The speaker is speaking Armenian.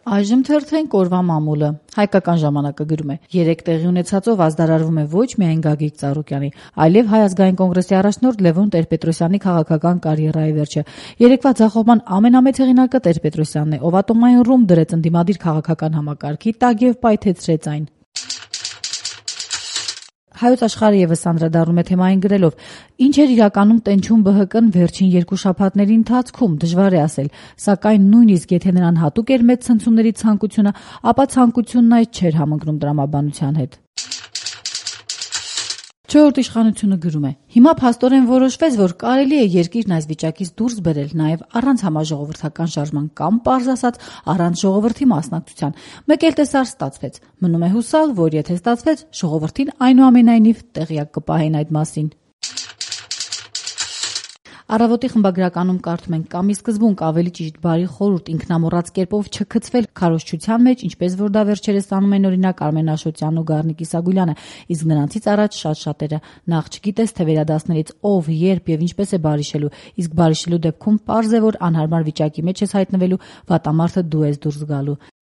Այժմ թերթենք օրվա մամուլը։ Հայկական ժամանակը գրում է. 3 տեղի ունեցածով ազդարարվում է ոչ միայն Գագիկ Ծառուկյանի, այլև Հայ ազգային կոնգրեսի առաջնորդ Լևոն Տեր-Պետրոսյանի քաղաքական կարիերայի վերջը։ Երեկվա ձախողման ամենամեծ հեղինակը Տեր-Պետրոսյանն է, ով ատոմային ռումբ դրեց ընդդիմադիր քաղաքական համակարգի տակ եւ պայթեցրեց այն։ Հայոց աշխարհը եւս անդրադառնում է թեմային գրելով. «Ինչ էր իրականում տենչում ԲՀԿ-ն վերջին 2 շաբաթների ընթացքում, դժվար է ասել, սակայն նույնիսկ եթե նրան հատուկ էր մեծ ցնցումների ցանկությունը, ապա ցանկությունն այդ չէր համընկնում տրամաբանության հետ»։ Չորրորդ իշխանությունը գրում է. «Հիմա փաստորեն որոշվեց, որ կարելի է երկիրն այս վիճակից դուրս բերել նաև առանց համաժողովրդական շարժման կամ, պարզ ասած, առանց ժողովրդի մասնակցության։ Մեկ էլ տեսար ստացվեց։ Մնում է հուսալ, որ եթե ստացվեց, ժողովրդին այնուամենայնիվ տեղյակ կպահեն այդ մասին»։ Առավոտի խմբագրականում կարդում ենք. «Կամ ի սկզբունք ավելի ճիշտ բարի խորհուրդ ինքնամոռաց կերպով չգցվել քարոզչության մեջ, ինչպես որ դա վերջերս անում են օրինակ Արմեն Աշոտյանն ու Գառնիկ Իսագուլյանը, իսկ նրանցից առաջ շատ-շատերը։ Նախ չգիտես, թե վերադասներից ով, երբ եւ ինչպես է բարիշելու, իսկ բարիշելու դեպքում պարզ է, որ անհարմար վիճակի մեջ ես հայտնվելու, վատամարդը դու ես դուրս գալու։